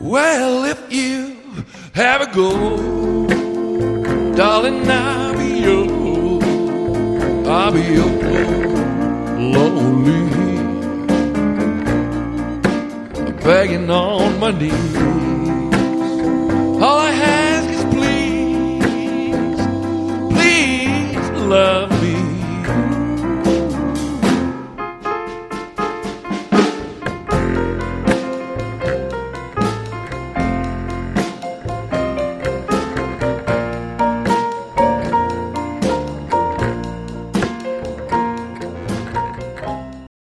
Well, if you have a goal, darling, I'll be yours. I'll be yours, lonely, begging on my knees.